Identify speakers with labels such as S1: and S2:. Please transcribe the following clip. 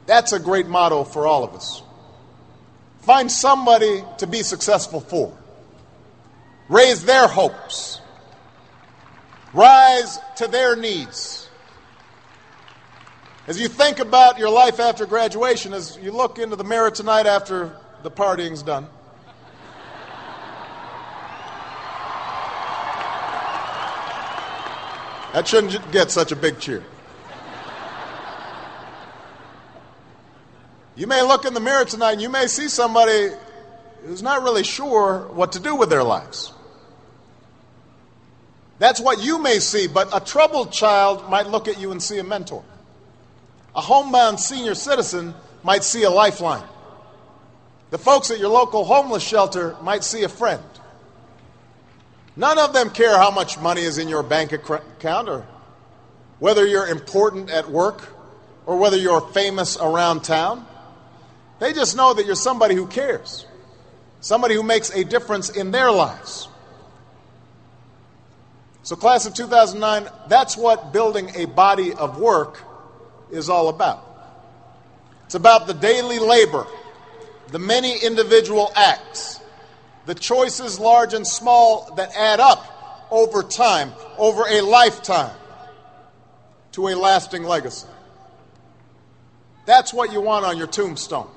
S1: That's a great motto for all of us. Find somebody to be successful for. Raise their hopes. Rise to their needs. As you think about your life after graduation, as you look into the mirror tonight after the partying's done, that shouldn't get such a big cheer. You may look in the mirror tonight and you may see somebody who's not really sure what to do with their lives. That's what you may see, but a troubled child might look at you and see a mentor. A homebound senior citizen might see a lifeline. The folks at your local homeless shelter might see a friend. None of them care how much money is in your bank account or whether you're important at work or whether you're famous around town. They just know that you're somebody who cares, somebody who makes a difference in their lives. So class of 2009, that's what building a body of work is all about. It's about the daily labor, the many individual acts, the choices large and small that add up over time, over a lifetime, to a lasting legacy. That's what you want on your tombstone.